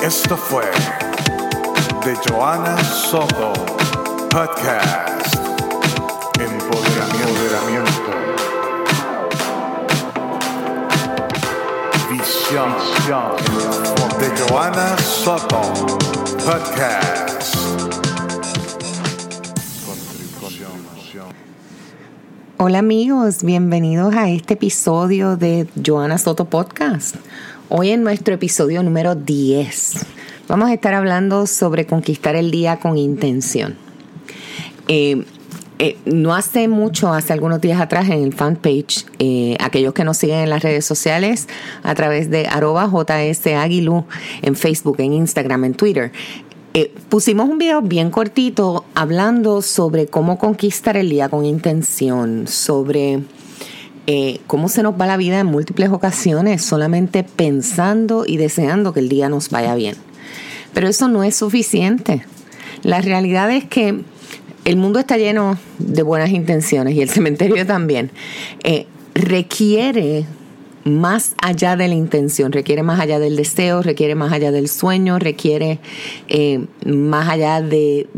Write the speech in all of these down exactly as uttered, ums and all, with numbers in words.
Esto fue The Joanna Soto Podcast. Empoderamiento. Visión. The Joanna Soto Podcast. Hola amigos, bienvenidos a este episodio de Joanna Soto Podcast. Hoy en nuestro episodio número diez vamos a estar hablando sobre conquistar el día con intención. Eh, eh, no hace mucho, hace algunos días atrás en el fanpage, eh, aquellos que nos siguen en las redes sociales a través de arroba jsaguilú en Facebook, en Instagram, en Twitter, Eh, pusimos un video bien cortito hablando sobre cómo conquistar el día con intención, sobre eh, cómo se nos va la vida en múltiples ocasiones solamente pensando y deseando que el día nos vaya bien. Pero eso no es suficiente. La realidad es que el mundo está lleno de buenas intenciones y el cementerio también. Eh, requiere más allá de la intención, requiere más allá del deseo, requiere más allá del sueño, requiere eh, más allá de,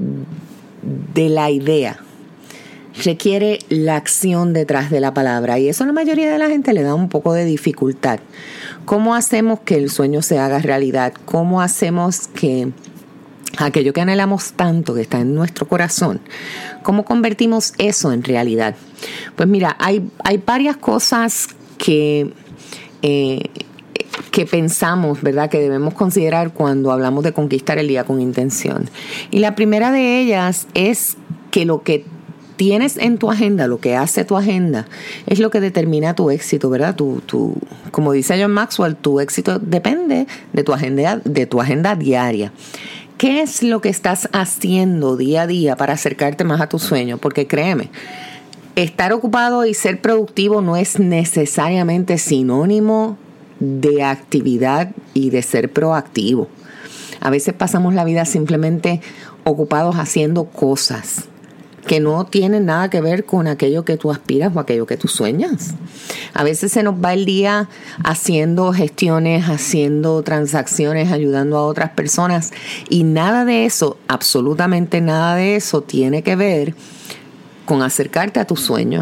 de la idea. Requiere la acción detrás de la palabra y eso a la mayoría de la gente le da un poco de dificultad. ¿Cómo hacemos que el sueño se haga realidad? ¿Cómo hacemos que aquello que anhelamos tanto, que está en nuestro corazón, cómo convertimos eso en realidad? Pues mira, hay, hay varias cosas que... Eh, que pensamos, ¿verdad?, que debemos considerar cuando hablamos de conquistar el día con intención. Y la primera de ellas es que lo que tienes en tu agenda, lo que hace tu agenda, es lo que determina tu éxito, ¿verdad? Tu, tu, como dice John Maxwell, tu éxito depende de tu agenda, de tu agenda diaria. ¿Qué es lo que estás haciendo día a día para acercarte más a tu sueño? Porque créeme, estar ocupado y ser productivo no es necesariamente sinónimo de actividad y de ser proactivo. A veces pasamos la vida simplemente ocupados haciendo cosas que no tienen nada que ver con aquello que tú aspiras o aquello que tú sueñas. A veces se nos va el día haciendo gestiones, haciendo transacciones, ayudando a otras personas y nada de eso, absolutamente nada de eso tiene que ver con acercarte a tu sueño.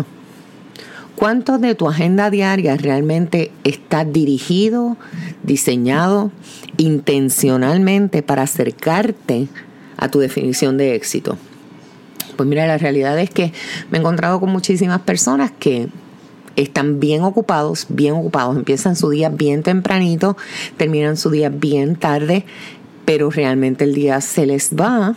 ¿Cuánto de tu agenda diaria realmente está dirigido, diseñado intencionalmente para acercarte a tu definición de éxito? Pues mira, la realidad es que me he encontrado con muchísimas personas que están bien ocupados, bien ocupados, empiezan su día bien tempranito, terminan su día bien tarde, pero realmente el día se les va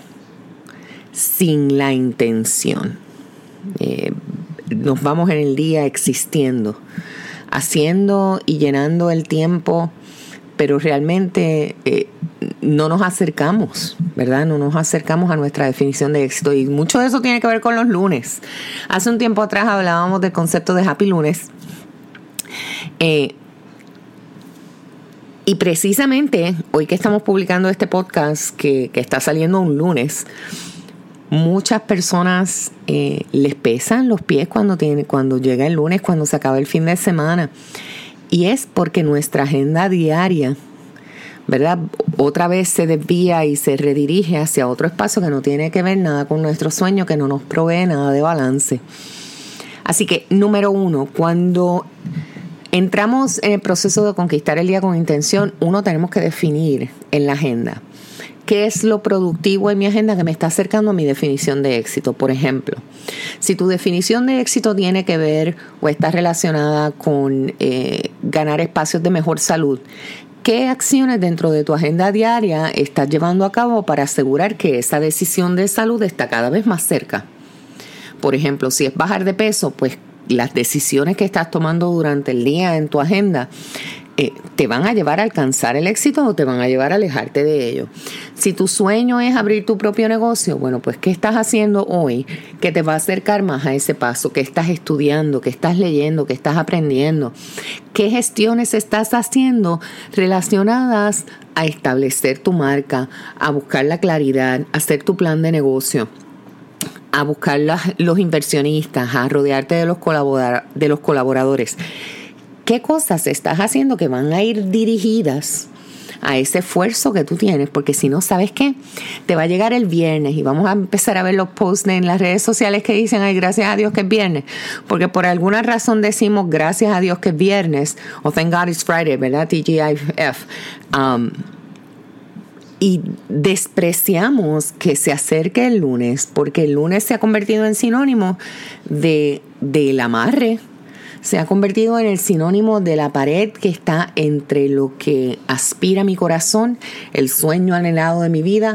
sin la intención. Eh, nos vamos en el día existiendo, haciendo y llenando el tiempo, pero realmente eh, no nos acercamos, ¿verdad? No nos acercamos a nuestra definición de éxito y mucho de eso tiene que ver con los lunes. Hace un tiempo atrás hablábamos del concepto de Happy Lunes eh, y precisamente hoy que estamos publicando este podcast que, que está saliendo un lunes, muchas personas eh, les pesan los pies cuando, tiene, cuando llega el lunes, cuando se acaba el fin de semana. Y es porque nuestra agenda diaria, ¿verdad?, otra vez se desvía y se redirige hacia otro espacio que no tiene que ver nada con nuestro sueño, que no nos provee nada de balance. Así que, número uno, cuando entramos en el proceso de conquistar el día con intención, uno, tenemos que definir en la agenda ¿qué es lo productivo en mi agenda que me está acercando a mi definición de éxito? Por ejemplo, si tu definición de éxito tiene que ver o está relacionada con eh, ganar espacios de mejor salud, ¿qué acciones dentro de tu agenda diaria estás llevando a cabo para asegurar que esa decisión de salud está cada vez más cerca? Por ejemplo, si es bajar de peso, pues las decisiones que estás tomando durante el día en tu agenda Eh, ¿te van a llevar a alcanzar el éxito o te van a llevar a alejarte de ello? Si tu sueño es abrir tu propio negocio, bueno, pues ¿qué estás haciendo hoy que te va a acercar más a ese paso? ¿Qué estás estudiando? ¿Qué estás leyendo? ¿Qué estás aprendiendo? ¿Qué gestiones estás haciendo relacionadas a establecer tu marca, a buscar la claridad, a hacer tu plan de negocio, a buscar las, los inversionistas, a rodearte de los, colabora, de los colaboradores? ¿Qué cosas estás haciendo que van a ir dirigidas a ese esfuerzo que tú tienes, porque si no, ¿sabes qué? Te va a llegar el viernes y vamos a empezar a ver los posts en las redes sociales que dicen, ay, gracias a Dios que es viernes, porque por alguna razón decimos gracias a Dios que es viernes, o thank God it's Friday, ¿verdad? T G I F. Um, y despreciamos que se acerque el lunes, porque el lunes se ha convertido en sinónimo de, del amarre, se ha convertido en el sinónimo de la pared que está entre lo que aspira mi corazón, el sueño anhelado de mi vida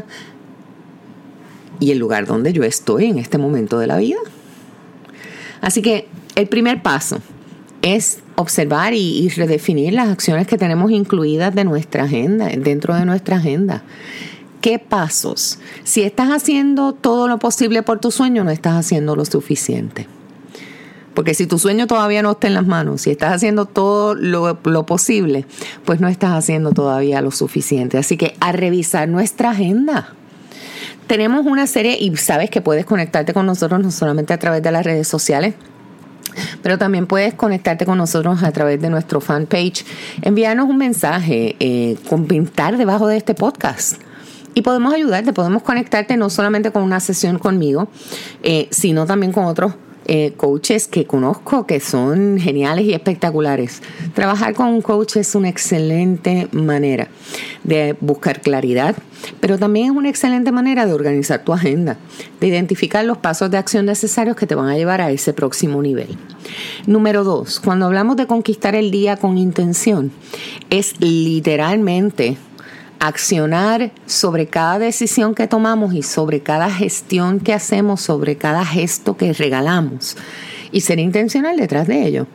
y el lugar donde yo estoy en este momento de la vida. Así que el primer paso es observar y, y redefinir las acciones que tenemos incluidas de nuestra agenda, dentro de nuestra agenda. ¿Qué pasos? Si estás haciendo todo lo posible por tu sueño, no estás haciendo lo suficiente. Porque si tu sueño todavía no está en las manos, si estás haciendo todo lo, lo posible, pues no estás haciendo todavía lo suficiente. Así que a revisar nuestra agenda. Tenemos una serie, y sabes que puedes conectarte con nosotros no solamente a través de las redes sociales, pero también puedes conectarte con nosotros a través de nuestro fanpage, enviarnos un mensaje, eh, comentar debajo de este podcast. Y podemos ayudarte, podemos conectarte no solamente con una sesión conmigo, eh, sino también con otros Eh, coaches que conozco que son geniales y espectaculares. Trabajar con un coach es una excelente manera de buscar claridad, pero también es una excelente manera de organizar tu agenda, de identificar los pasos de acción necesarios que te van a llevar a ese próximo nivel. Número dos, cuando hablamos de conquistar el día con intención, es literalmente accionar sobre cada decisión que tomamos y sobre cada gestión que hacemos, sobre cada gesto que regalamos y ser intencional detrás de ello.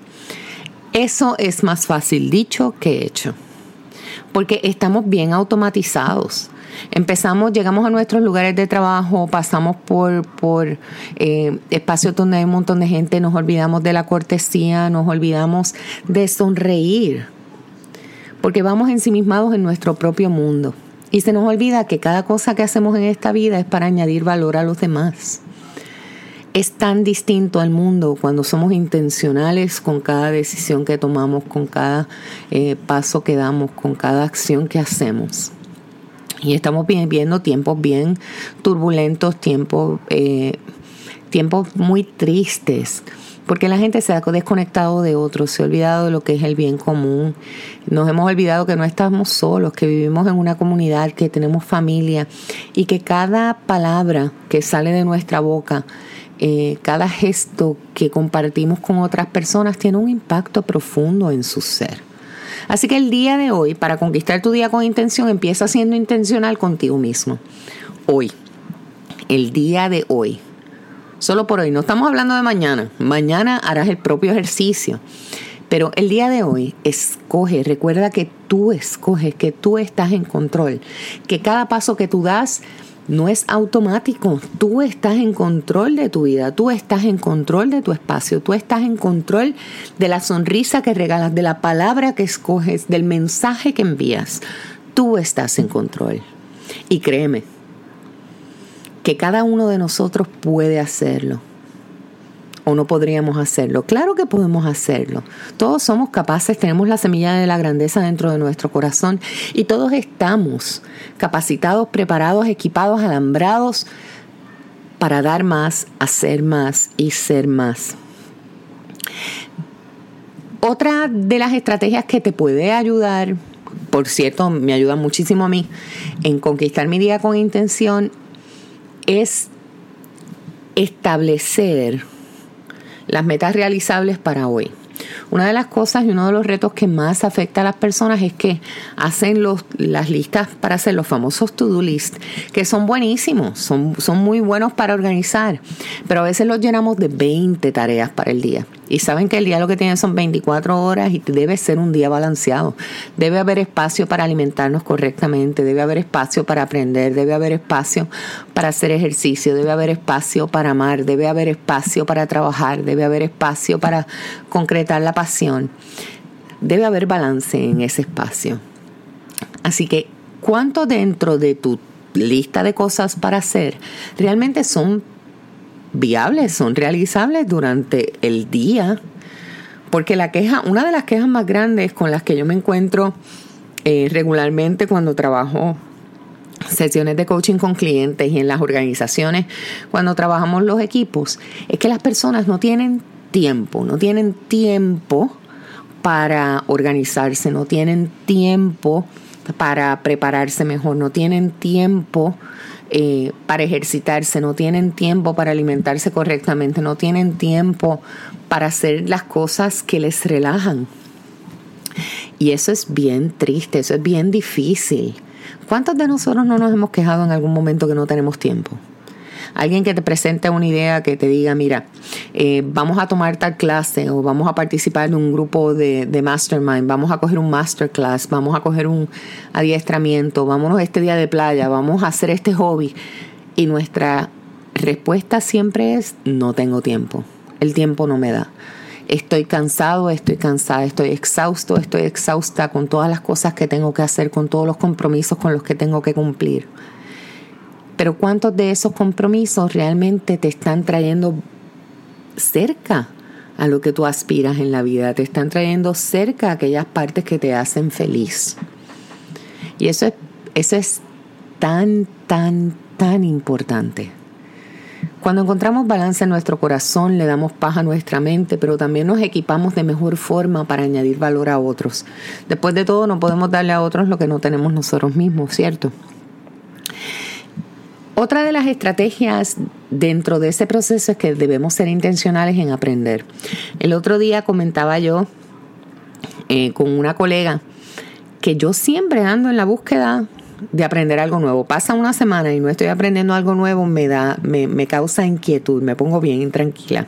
Eso es más fácil dicho que hecho, porque estamos bien automatizados. Empezamos, llegamos a nuestros lugares de trabajo, pasamos por, por eh, espacios donde hay un montón de gente, nos olvidamos de la cortesía, nos olvidamos de sonreír, porque vamos ensimismados en nuestro propio mundo y se nos olvida que cada cosa que hacemos en esta vida es para añadir valor a los demás. Es tan distinto al mundo cuando somos intencionales con cada decisión que tomamos, con cada eh, paso que damos, con cada acción que hacemos. Y estamos viviendo tiempos bien turbulentos, tiempos, eh, tiempos muy tristes, porque la gente se ha desconectado de otros, se ha olvidado de lo que es el bien común. Nos hemos olvidado que no estamos solos, que vivimos en una comunidad, que tenemos familia y que cada palabra que sale de nuestra boca, eh, cada gesto que compartimos con otras personas tiene un impacto profundo en su ser. Así que el día de hoy, para conquistar tu día con intención, empieza siendo intencional contigo mismo. Hoy, el día de hoy. Solo por hoy, no estamos hablando de mañana. Mañana harás el propio ejercicio. Pero el día de hoy, escoge, recuerda que tú escoges, que tú estás en control. Que cada paso que tú das no es automático. Tú estás en control de tu vida, tú estás en control de tu espacio, tú estás en control de la sonrisa que regalas, de la palabra que escoges, del mensaje que envías. Tú estás en control. Y créeme, que cada uno de nosotros puede hacerlo o no podríamos hacerlo. Claro que podemos hacerlo. Todos somos capaces, tenemos la semilla de la grandeza dentro de nuestro corazón y todos estamos capacitados, preparados, equipados, alambrados para dar más, hacer más y ser más. Otra de las estrategias que te puede ayudar, por cierto, me ayuda muchísimo a mí en conquistar mi día con intención, es establecer las metas realizables para hoy. Una de las cosas y uno de los retos que más afecta a las personas es que hacen los, las listas para hacer los famosos to-do list, que son buenísimos, son, son muy buenos para organizar, pero a veces los llenamos de veinte tareas para el día. Y saben que el día lo que tiene son veinticuatro horas y debe ser un día balanceado. Debe haber espacio para alimentarnos correctamente, debe haber espacio para aprender, debe haber espacio para hacer ejercicio, debe haber espacio para amar, debe haber espacio para trabajar, debe haber espacio para concretar la pasión. Debe haber balance en ese espacio. Así que, ¿cuánto dentro de tu lista de cosas para hacer realmente son viables, son realizables durante el día? Porque la queja, una de las quejas más grandes con las que yo me encuentro eh, regularmente cuando trabajo sesiones de coaching con clientes y en las organizaciones, cuando trabajamos los equipos, es que las personas no tienen tiempo, no tienen tiempo para organizarse, no tienen tiempo para prepararse mejor, no tienen tiempo eh, para ejercitarse, no tienen tiempo para alimentarse correctamente, no tienen tiempo para hacer las cosas que les relajan. Y eso es bien triste, eso es bien difícil. ¿Cuántos de nosotros no nos hemos quejado en algún momento que no tenemos tiempo? Alguien que te presente una idea, que te diga, mira, eh, vamos a tomar tal clase o vamos a participar en un grupo de, de mastermind, vamos a coger un masterclass, vamos a coger un adiestramiento, vámonos este día de playa, vamos a hacer este hobby. Y nuestra respuesta siempre es, no tengo tiempo, el tiempo no me da. Estoy cansado, estoy cansada, estoy exhausto, estoy exhausta con todas las cosas que tengo que hacer, con todos los compromisos con los que tengo que cumplir. Pero ¿cuántos de esos compromisos realmente te están trayendo cerca a lo que tú aspiras en la vida? Te están trayendo cerca a aquellas partes que te hacen feliz. Y eso es, eso es tan, tan, tan importante. Cuando encontramos balance en nuestro corazón, le damos paz a nuestra mente, pero también nos equipamos de mejor forma para añadir valor a otros. Después de todo, no podemos darle a otros lo que no tenemos nosotros mismos, ¿cierto? Otra de las estrategias dentro de ese proceso es que debemos ser intencionales en aprender. El otro día comentaba yo eh, con una colega que yo siempre ando en la búsqueda de aprender algo nuevo. Pasa una semana y no estoy aprendiendo algo nuevo, me da, me, me causa inquietud, me pongo bien intranquila.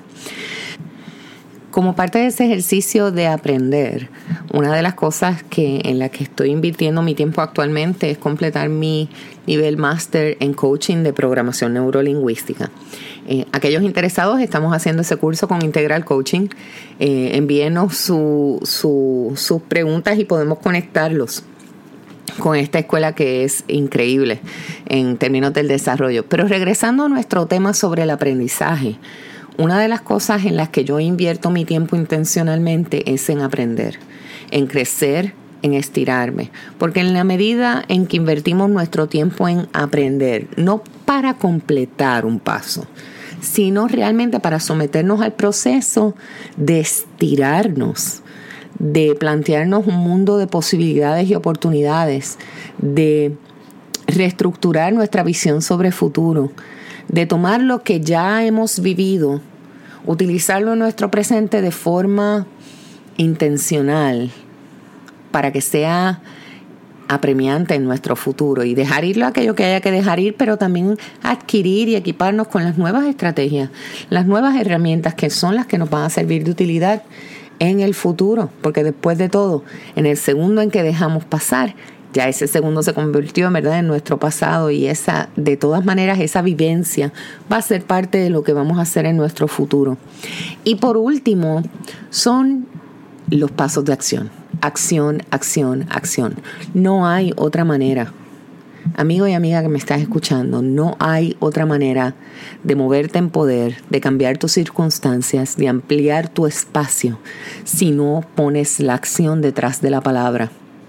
Como parte de ese ejercicio de aprender, una de las cosas que en las que estoy invirtiendo mi tiempo actualmente es completar mi nivel máster en coaching de programación neurolingüística. Eh, aquellos interesados, estamos haciendo ese curso con Integral Coaching. Eh, envíenos su, su, sus preguntas y podemos conectarlos con esta escuela que es increíble en términos del desarrollo. Pero regresando a nuestro tema sobre el aprendizaje, una de las cosas en las que yo invierto mi tiempo intencionalmente es en aprender, en crecer, en estirarme. Porque en la medida en que invertimos nuestro tiempo en aprender, no para completar un paso, sino realmente para someternos al proceso de estirarnos, de plantearnos un mundo de posibilidades y oportunidades, de reestructurar nuestra visión sobre el futuro, de tomar lo que ya hemos vivido, utilizarlo en nuestro presente de forma intencional para que sea apremiante en nuestro futuro y dejar ir aquello que haya que dejar ir, pero también adquirir y equiparnos con las nuevas estrategias, las nuevas herramientas que son las que nos van a servir de utilidad en el futuro, porque después de todo, en el segundo en que dejamos pasar, ya ese segundo se convirtió en verdad en nuestro pasado y esa, de todas maneras, esa vivencia va a ser parte de lo que vamos a hacer en nuestro futuro. Y por último, son los pasos de acción. Acción, acción, acción. No hay otra manera. Amigo y amiga que me estás escuchando, no hay otra manera de moverte en poder, de cambiar tus circunstancias, de ampliar tu espacio, si no pones la acción detrás de la palabra.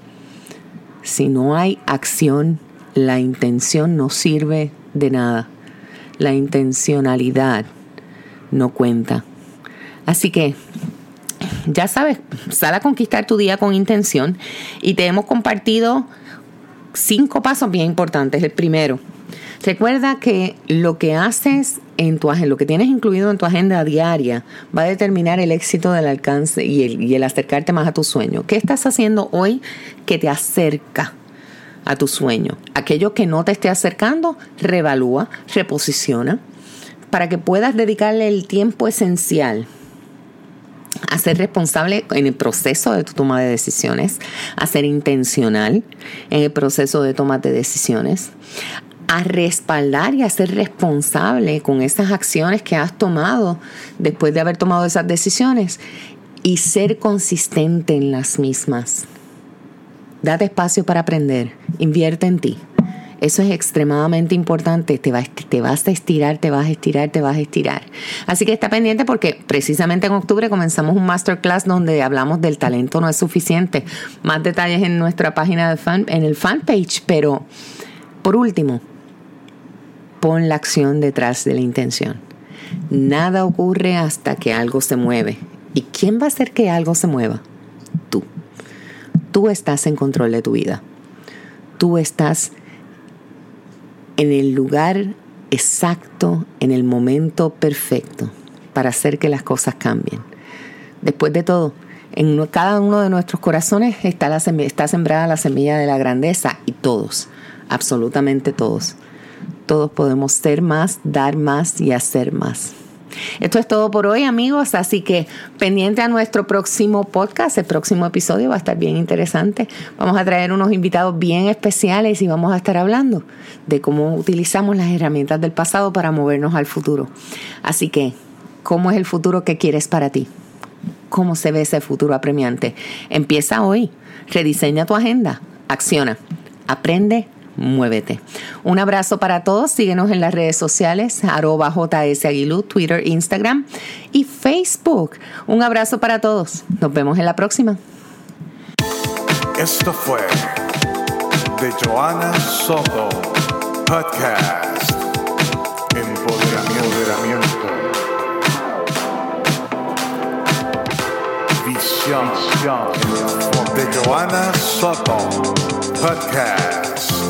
Si no hay acción, la intención no sirve de nada. La intencionalidad no cuenta. Así que, ya sabes, sal a conquistar tu día con intención y te hemos compartido cinco pasos bien importantes. El primero, recuerda que lo que haces en tu agenda, lo que tienes incluido en tu agenda diaria, va a determinar el éxito del alcance y el, y el acercarte más a tu sueño. ¿Qué estás haciendo hoy que te acerca a tu sueño? Aquello que no te esté acercando, reevalúa, reposiciona, para que puedas dedicarle el tiempo esencial a ser responsable en el proceso de tu toma de decisiones, a ser intencional en el proceso de toma de decisiones, a respaldar y a ser responsable con esas acciones que has tomado después de haber tomado esas decisiones y ser consistente en las mismas. Date espacio para aprender, invierte en ti. Eso es extremadamente importante. Te vas, te vas a estirar, te vas a estirar, te vas a estirar. Así que está pendiente porque precisamente en octubre comenzamos un masterclass donde hablamos del talento no es suficiente. Más detalles en nuestra página de fan, en el fanpage. Pero, por último, pon la acción detrás de la intención. Nada ocurre hasta que algo se mueve. ¿Y quién va a hacer que algo se mueva? Tú. Tú estás en control de tu vida. Tú estás en el lugar exacto, en el momento perfecto para hacer que las cosas cambien. Después de todo, en cada uno de nuestros corazones está, la semilla, está sembrada la semilla de la grandeza y todos, absolutamente todos, todos podemos ser más, dar más y hacer más. Esto es todo por hoy, amigos, así que pendiente a nuestro próximo podcast. El próximo episodio va a estar bien interesante. Vamos a traer unos invitados bien especiales y vamos a estar hablando de cómo utilizamos las herramientas del pasado para movernos al futuro. Así que, ¿cómo es el futuro que quieres para ti? ¿Cómo se ve ese futuro apremiante? Empieza hoy, rediseña tu agenda, acciona, aprende, muévete. Un abrazo para todos. Síguenos en las redes sociales, arroba J S Aguilú, Twitter, Instagram y Facebook. Un abrazo para todos. Nos vemos en la próxima. Esto fue The Joanna Soto Podcast. Empoderamiento. Visión. The Joanna Soto Podcast.